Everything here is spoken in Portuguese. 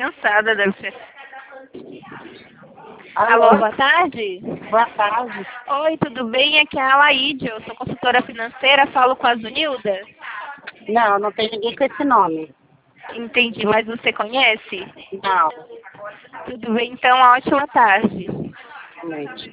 Cansada, deve ser. Alô, Boa tarde. boa tarde. Oi, tudo bem? Aqui é a Laíde, eu sou consultora financeira, falo com a Zunilda. Não, não tem ninguém com esse nome. Entendi, mas você conhece? Não, Tudo bem, então, ótima tarde. realmente.